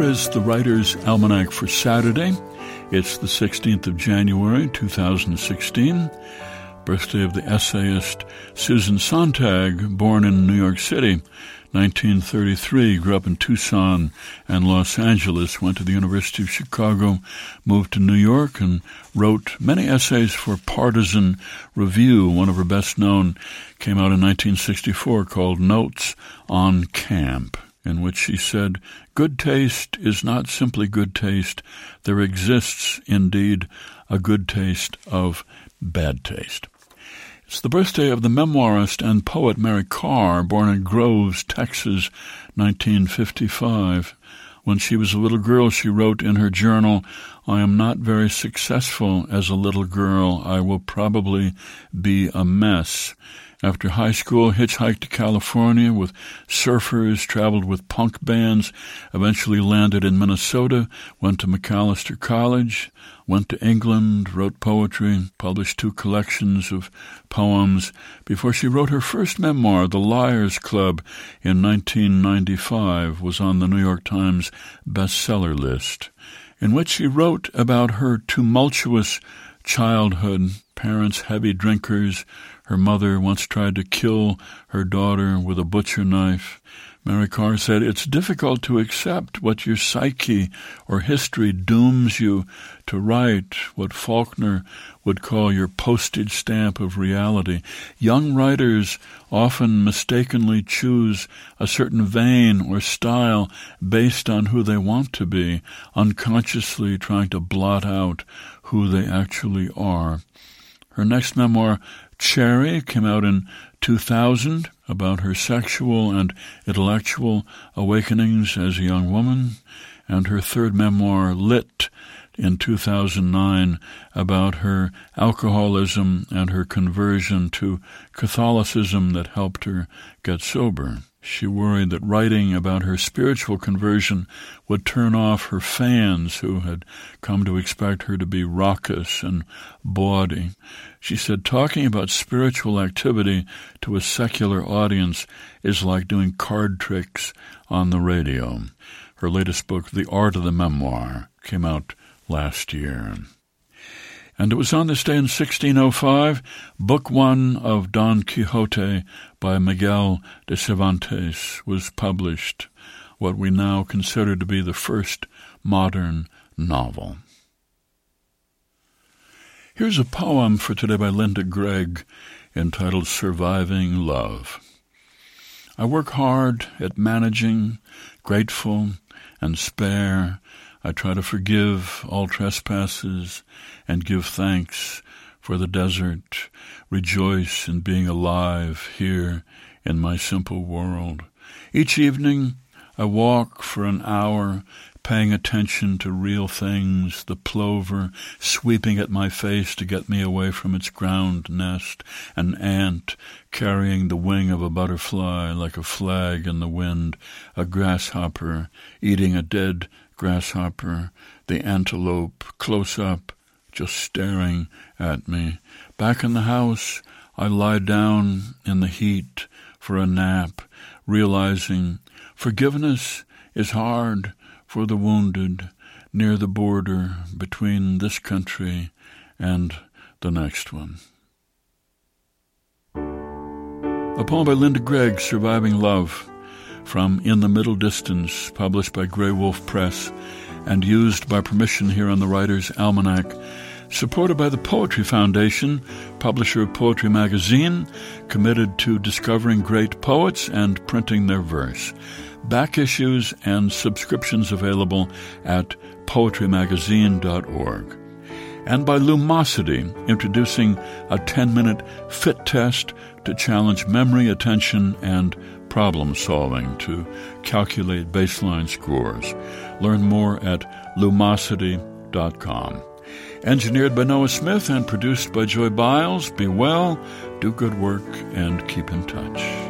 is the Writer's Almanac for Saturday. It's the 16th of January, 2016, birthday of the essayist Susan Sontag, born in New York City, 1933, grew up in Tucson and Los Angeles, went to the University of Chicago, moved to New York, and wrote many essays for Partisan Review. One of her best known came out in 1964 called Notes on Camp, in which she said, "Good taste is not simply good taste. There exists, indeed, a good taste of bad taste." It's the birthday of the memoirist and poet Mary Karr, born in Groves, Texas, 1955. When she was a little girl, she wrote in her journal, "I am not very successful as a little girl. I will probably be a mess." After high school, hitchhiked to California with surfers, traveled with punk bands, eventually landed in Minnesota, went to Macalester College, went to England, wrote poetry, published 2 collections of poems before she wrote her first memoir, The Liars Club, in 1995, was on the New York Times bestseller list, in which she wrote about her tumultuous childhood, parents heavy drinkers. Her mother once tried to kill her daughter with a butcher knife. Mary Karr said, "It's difficult to accept what your psyche or history dooms you to write, what Faulkner would call your postage stamp of reality. Young writers often mistakenly choose a certain vein or style based on who they want to be, unconsciously trying to blot out who they actually are." Her next memoir, Cherry, came out in 2000, about her sexual and intellectual awakenings as a young woman, and her third memoir, Lit, in 2009, about her alcoholism and her conversion to Catholicism that helped her get sober. She worried that writing about her spiritual conversion would turn off her fans who had come to expect her to be raucous and bawdy. She said, "Talking about spiritual activity to a secular audience is like doing card tricks on the radio." Her latest book, The Art of the Memoir, came out last year. And it was on this day in 1605, Book 1 of Don Quixote by Miguel de Cervantes was published, what we now consider to be the first modern novel. Here's a poem for today by Linda Gregg entitled Surviving Love. I work hard at managing, grateful and spare. I try to forgive all trespasses and give thanks for the desert, rejoice in being alive here in my simple world. Each evening I walk for an hour, paying attention to real things, the plover sweeping at my face to get me away from its ground nest, an ant carrying the wing of a butterfly like a flag in the wind, a grasshopper eating a dead grasshopper, the antelope close up, just staring at me. Back in the house, I lie down in the heat for a nap, realizing forgiveness is hard for the wounded near the border between this country and the next one. A poem by Linda Gregg, Surviving Love, from In the Middle Distance, published by Grey Wolf Press and used by permission here on the Writer's Almanac, supported by the Poetry Foundation, publisher of Poetry Magazine, committed to discovering great poets and printing their verse. Back issues and subscriptions available at poetrymagazine.org. And by Lumosity, introducing a 10-minute fit test to challenge memory, attention, and problem-solving to calculate baseline scores. Learn more at lumosity.com. Engineered by Noah Smith and produced by Joy Biles. Be well, do good work, and keep in touch.